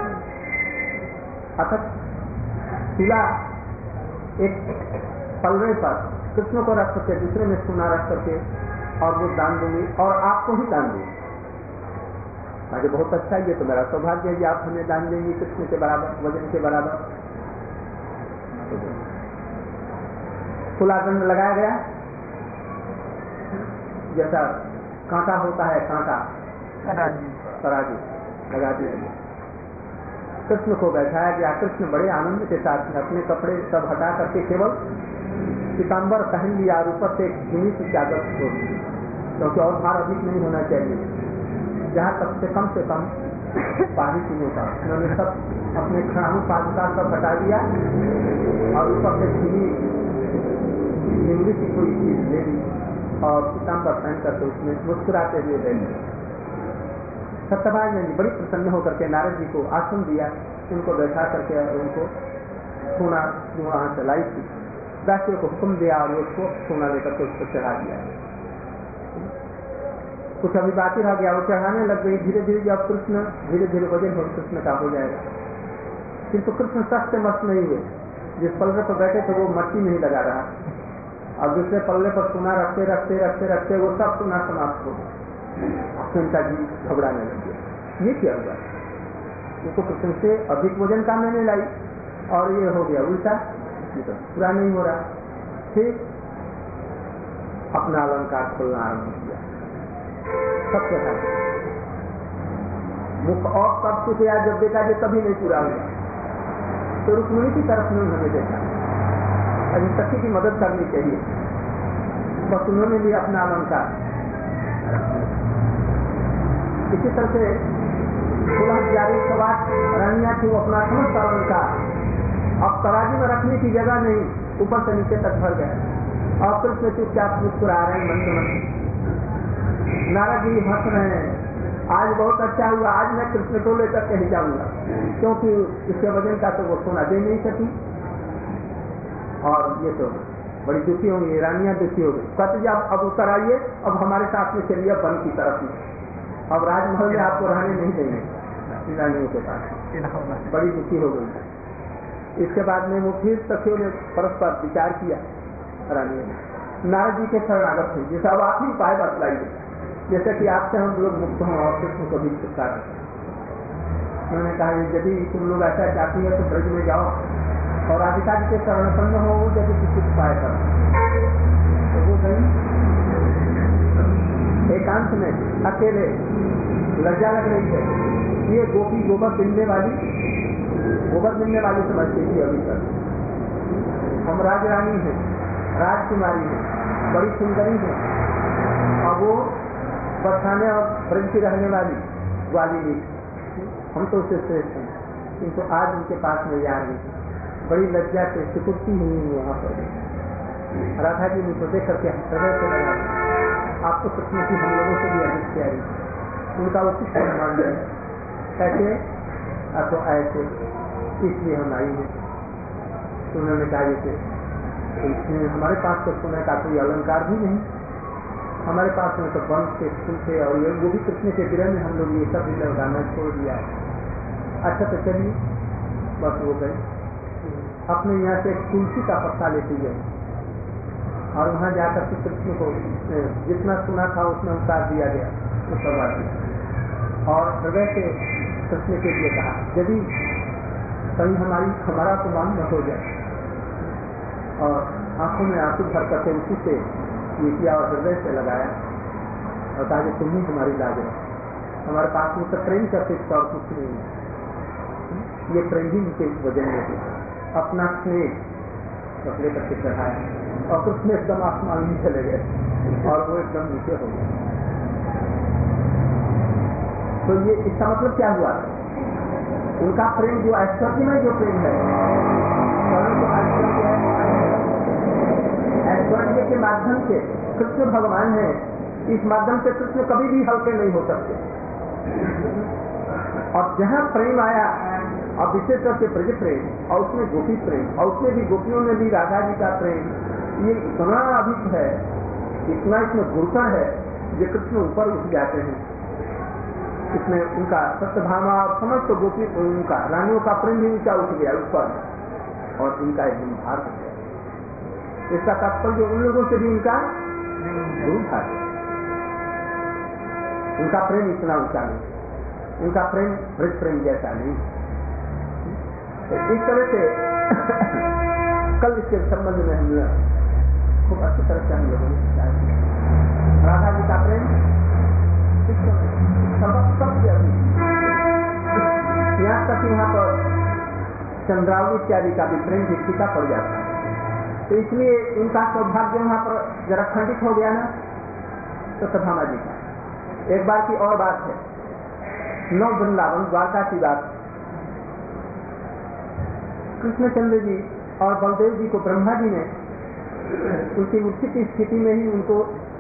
[SPEAKER 1] अतः तुला एक पलवे पर कृष्ण को रख करके दूसरे में सोना रख करके और वो दान दूंगी और आपको ही दान दूंगी। मुझे बहुत अच्छा, ये तो मेरा सौभाग्य है कि आप हमें दान देंगी कृष्ण के बराबर, वजन के बराबर। तुला दंड लगाया गया, जैसा कांटा होता है, कांटा तराजू लगा दिया गया। कृष्ण को बैठाया गया। कृष्ण बड़े आनंद के साथ अपने कपड़े सब हटा करके केवल पीताम्बर पहन लिया और ऊपर से एक भूमि की चादर छोड़ दी, क्योंकि और भार अधिक नहीं होना चाहिए। जहाँ तक से कम पानी पीने का उन्होंने सब अपने खड़ाऊ पादुका सब हटा दिया और ऊपर से भूमि की कोई चीज ले ली और पीताम्बर पहन करके उसमें मुस्कुराते हुए ले ली। सत्यभामा जी बड़ी प्रसन्न होकर के नारद जी को आसन दिया, उनको बैठा करके और उनको सोना जो वहां चलाई थी दासियों को हुक्म दिया और उसको सोना लेकर के उसको चढ़ा दिया। कुछ अभी बाकी रह गया, वो चढ़ाने लग गई। धीरे धीरे जब कृष्ण धीरे धीरे वजन हो कृष्ण का हो जाएगा, किंतु कृष्ण सच से मस्त नहीं हुए। जिस पल्ले पर बैठे थे वो मट्टी नहीं लगा रहा और दूसरे पल्ले पर सोना रखते रखते रखते रखते वो सब सोना समाप्त हो गया। उनका जी घबराने लग गया, ये क्या हुआ? उनको कृष्ण से अधिक वजन का मैंने लाई और ये हो गया उल्टा, तो पूरा नहीं हो रहा। फिर अपना अलंकार खोलना आरम्भ किया, सबके साथ मुख और सब कुछ या जब देखा जो कभी नहीं पूरा हुआ तो रुक्मिणी की तरफ में उन्होंने देखा अभी सखी की मदद करनी चाहिए, बस उन्होंने भी अपना अलंकार इसी तरह से 16,11 रानियां थी, वो अपना समस्त अलंकार अब तराजू में रखने की जगह नहीं, ऊपर से नीचे तक भर गए और कृष्ण चुपचाप मुस्कुरा रहे हैं मन के मन। नारद जी हंस रहे हैं, आज बहुत अच्छा हुआ, आज मैं कृष्ण को लेकर के ही जाऊंगा, क्योंकि इसके वजन का तो वो सोना दे नहीं सकी और ये तो बड़ी दुखी होंगी, रानियां दुखी हो गई। कहते जी अब उतर आइए, अब हमारे साथ में चलिए वन की तरफ में, अब राजमहल में आपको रहने नहीं देंगे रानियों के पास। बड़ी दुखी हो गई। इसके बाद में वो फिर सखियों ने परस्पर विचार किया। रानियों ने नारद जी के शरणागत थे, जैसे अब आप ही उपाय बतलाइए, जैसे कि आपसे हम लोग मुक्त हों और कृष्ण को भी छुटकारा। उन्होंने कहा यदि तुम लोग ऐसा चाहती है तो ब्रज में जाओ और राधिका जी के शरणपन्न हो, जैसे कुछ उपाय करो। तो वो गई एकांत में अकेले, लज्जा लग रही है। ये गोपी गोबर बिनने वाली समझती थी अभी तक। हम राजरानी हैं, राजकुमारी हैं, बड़ी सुंदरी हैं और वो बरसाने और ब्रज की रहने वाली ग्वालिनी, हम तो उससे श्रेष्ठ हैं, किंतु आज उनके पास में जा रही बड़ी लज्जा से सिकुड़ती हुई वहां पर। राधा जी मुझको देख करके हृदय से लगा, आपको कृष्ण की हम लोगों से भी अधिक प्यारी, उनका उचित सम्मान है, कैसे तो ऐसे, इसलिए हम आई है। तो उन्होंने कहा जैसे हमारे पास तो सोने का कोई अलंकार भी नहीं, हमारे पास में तो वंश के फूल थे और ये वो भी कृष्ण के विरह में हम लोग ये सब भी लगाना छोड़ दिया। अच्छा तो चलिए, बस वो गए अपने यहाँ से तुलसी का पत्ता लेती गए और वहाँ जाकर के कृष्ण को जितना सुना था उसमें उतार दिया गया, तो करवा दिया और हृदय से कृष्ण के लिए कहा यदि कहीं हमारा अपमान न हो जाए, और आंखों में आंसू भर करके उसी से ये किया और हृदय से लगाया और कहा कि तुम ही हमारी लाज है, हमारे पास में तो प्रेम करते और कुछ नहीं है, ये प्रेम ही उनके वजन में थे, अपना स्नेह लेकर के चढ़ाया और कृष्ण एकदम आसमान में चले गए और वो एकदम नीचे हो गए। तो ये इसका मतलब क्या हुआ? उनका प्रेम जो ऐश्वर्यमय जो प्रेम है, ऐश्वर्य के माध्यम से कृष्ण भगवान है, इस माध्यम से कृष्ण कभी भी हल्के नहीं हो सकते। और जहाँ प्रेम आया, और विशेष करके ब्रज प्रेम, और उसमें गोपी प्रेम, और उसमें भी गोपियों में भी राधा जी का प्रेम, ये इतना अधिक है, इतना इसमें घुरता है, जो कृष्ण ऊपर उठ जाते हैं। इसमें उनका सत्यभामा और समस्त गोपी, उनका रानियों का प्रेम भी ऊंचा उठ गया ऊपर, और इनका एकदम भार हो गया। इसका तात्पर्य उन लोगों से भी इनका दूर था, उनका प्रेम इतना ऊंचा नहीं, उनका प्रेम ब्रज प्रेम जैसा नहीं। तो इस तरह से कल इसके संबंध में हमने खूब अच्छी तरह से हम लोगों ने राधा जी का प्रेम सबसे अधिक, यहाँ तक यहाँ पर चंद्रावली इत्यादि का भी प्रेम भी फीका पड़ जाता है। तो इसलिए उनका सौभाग्य वहां पर जरा खंडित हो गया ना, तो सभामा जी का। एक बार की और बात है, 9 वृंदावन द्वारका की बात। कृष्णचंद्र जी और बलदेव जी को ब्रह्मा जी ने उनकी मृत्यु की स्थिति में ही उनको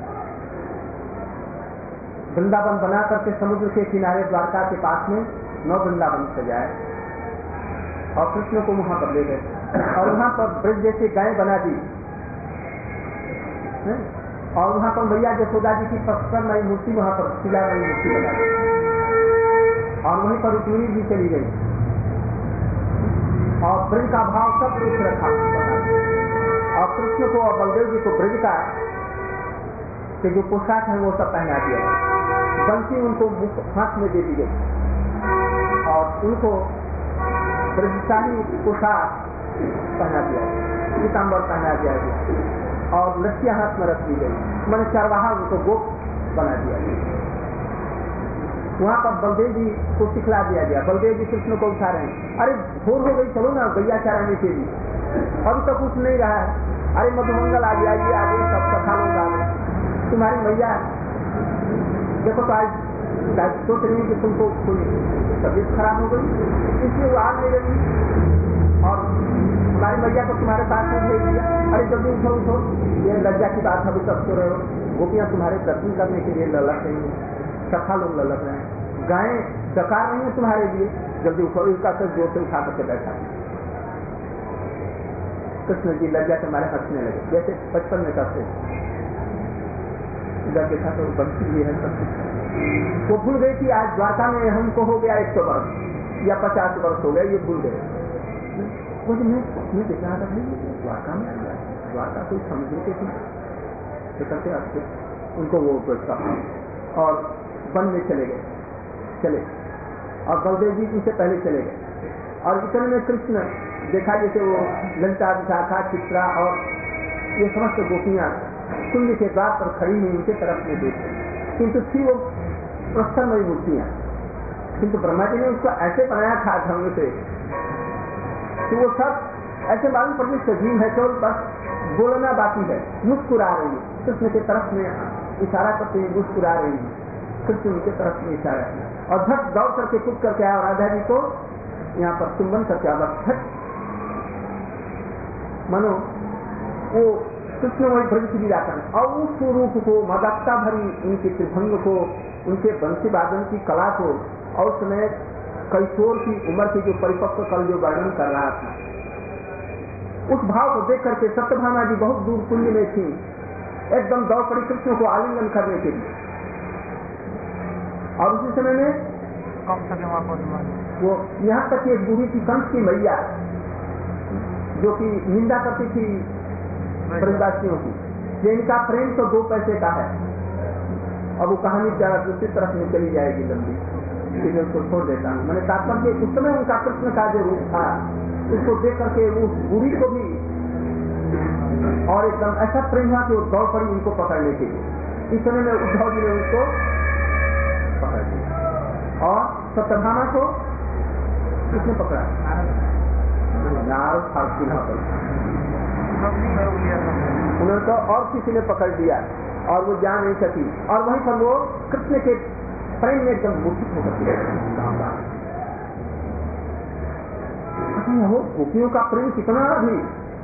[SPEAKER 1] वृंदावन बना करके समुद्र के किनारे द्वारका के पास में 9 वृंदावन सजाए, और कृष्ण को वहां पर ले गए, और वहां पर ब्रज जैसे गाय बना दी, और वहां पर मैया यशोदा जी की पत्थरमयी मूर्ति, वहां पर शिलामयी मूर्ति बना दी, और वहीं पर रुक्मिणी जी चली गई, और ब्रज का भाव सब कुछ रखा, और कृष्ण को और बलदेव जी को ब्रज का के जो पोशाक है वो सब पहना दिया, बंसी उनको हाथ में दे दी गई, और उनको ब्रजशाही पोशाक पहना दिया, पीताम्बर पहना दिया गया, और लस्सियां हाथ में रख दी गई, मैंने चरवाहा उनको गोप बना दिया गया। वहां पर बलदेव जी को सिखला दिया गया, बलदेव जी कृष्ण को उठा रहे हैं, अरे भोर हो गई, चलो ना गैया चराने के लिए, अभी तक कुछ नहीं रहा है, अरे मधुमंगल आ गया, ये आ गए, सब कथा लोग आ गए, तुम्हारी मैया देखो तो आज सोच रही है कि तुमको कोई तबीयत खराब हो गई, इसलिए वो आज ले गई, और हमारी मैया को तुम्हारे पास में भेज दिया, अरे जल्दी उठो उठो, ये लज्जा की बात अभी तक तो रहे हो, गोपियां तुम्हारे दर्शन करने के लिए ललक रही है, सखा लोग ललक रहे हैं, गायें डकार रही है तुम्हारे लिए, जल्दी उठो। इसका सब जोर से उठा करके बैठा। कृष्ण जी लज्जा से हमारे हंसने लगे, जैसे बचपन में करते के साथ बंसी भी है, सब कुछ वो भूल गई कि आज द्वारका में हमको हो गया 100 वर्ष या 50 वर्ष हो गए, ये भूल गए। मुझे मैं देखा था द्वारका में आ गया, द्वारका कोई समझे के थी करते आपसे उनको वो था, और वन में चले गए, और बलदेव जी उनसे पहले चले गए, और इतने में कृष्ण देखा जैसे वो ललिता विशाखा चित्रा और ये समस्त गोपियां कुंड के द्वार पर खड़ी हुई उनके तरफ में देखी, किंतु थी वो प्रस्तरमयी मूर्तियां, किंतु ब्रह्मा जी ने उसको ऐसे बनाया था ढंग से कि वो सब ऐसे मालूम पड़ने सजीव है, केवल बस बोलना बाकी है, मुस्कुरा रही है, कृष्ण के तरफ में इशारा करते हुए मुस्कुरा रही है, कृष्ण उनके तरफ में इशारा है, और झट दौड़ करके कूद करके आया, राधा जी को यहाँ पर चुंबन करके आया, झट मनो वो कृष्ण वही ब्रज की लीला करें, और उस स्वरूप को मदकता भरी उनके त्रिभंग को, उनके बंसी वादन की कला को, और उसमें किशोर की उम्र की जो परिपक्व कल जो वर्णन कर रहा था, उस भाव को देख करके सत्यभामा जी बहुत दूर कुंज में थी, एकदम दौड़ पड़ी कृष्ण को आलिंगन करने के लिए, और उसी समय में
[SPEAKER 2] कम सके
[SPEAKER 1] वो यहाँ तक एक बूढ़ी थी कंस की मैया, जो कि निंदा करती थी ब्रजवासियों की, ये इनका प्रेम तो 2 पैसे का है, अब वो कहानी जरा दूसरी तरफ में चली जाएगी लंबी, इसलिए उसको छोड़ देता हूँ। मैंने तात्पर्य उस समय उनका कृष्ण का जो रूप था, उसको देख करके उस बूढ़ी को भी और एकदम ऐसा प्रेम हुआ कि वो दौड़ पड़ी उनको पकड़ने के लिए। इस समय में उद्धव जी ने उसको पकड़ लिया, और सत्यभामा को किसने पकड़ा? उन्होंने तो और किसी ने पकड़ लिया, और वो जा नहीं सकी, और वहीं पर वो कृष्ण के प्रेम में एकदम मूर्छित होकर हो गोपियों का प्रेम कितना भी,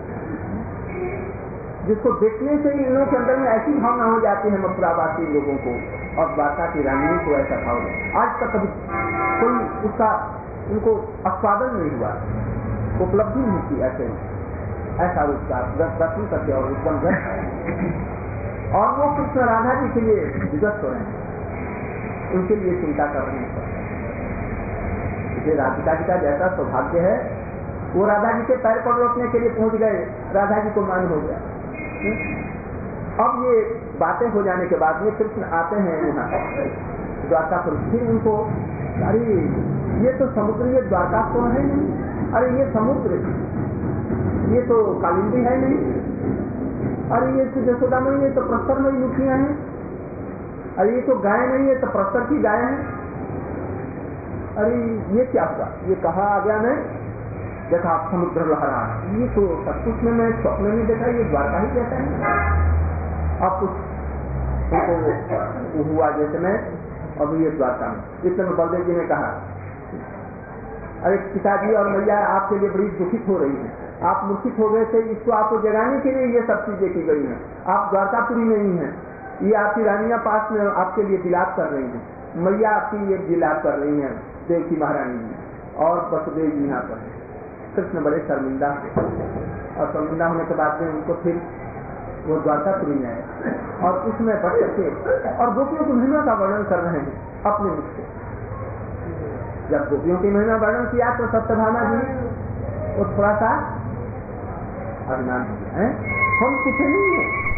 [SPEAKER 1] जिसको देखने से ही इन लोगों के अंदर में ऐसी भावना हो जाती है मथुरावासी लोगों को और द्वारका की रानियों को ऐसा भाव है। आज तक कभी कोई उसका उनको आस्वादन नहीं हुआ, उपलब्धि नहीं की ऐसा उसका दर्शन करके और एकदम और वो कृष्ण राधा जी के लिए विगत हो रहे हैं, उनके लिए चिंता कर रहे हैं। राधिका जी का जैसा सौभाग्य है, वो राधा जी के पैर पर रोकने के लिए पहुंच गए, राधा जी को मान हो गया। अब ये बातें हो जाने के बाद ये कृष्ण आते हैं यहाँ द्वारकापुर, फिर उनको अरे ये तो समुद्र, ये द्वारकापुर है नहीं, अरे ये समुद्र, ये तो कालिंदी है नहीं, अरे ये तो यशोदा नहीं, ये तो प्रस्तर में युक्तियां हैं, अरे ये तो गाय नहीं, ये तो प्रस्तर की गाय है, अरे ये क्या हुआ, ये कहा आ गया मैं देखा आप समुद्र लहरा, ये तो सब कुछ में मैं स्वप्न में देखा, ये द्वारका ही कहता है। अब कुछ उनको हुआ जैसे मैं अभी ये द्वारका में, इस समय बलदेव जी ने कहा अरे पिताजी और मैया आपके लिए बड़ी दुखित हो रही है, आप मूर्छित हो गए थे, इसको आपको जगाने के लिए ये सब चीजें की गई हैं, आप द्वारकापुरी नहीं है, ये आपकी रानियां पास में आपके लिए विलाप कर रही हैं, मैया आपकी ये विलाप कर रही हैं, देवकी महारानी जी और वसुदेव जी यहाँ पर। कृष्ण बड़े शर्मिंदा और शर्मिंदा होने के बाद में उनको फिर वो द्वारकापुरी में आए और उसमें बढ़ करके और गोपियों की महिमा का वर्णन कर रहे हैं अपने मुख से। जब गोपियों की महिमा वर्णन किया तो सत्यभामा जी वो थोड़ा सा अभिमान हो गया, हम कुछ नहीं है,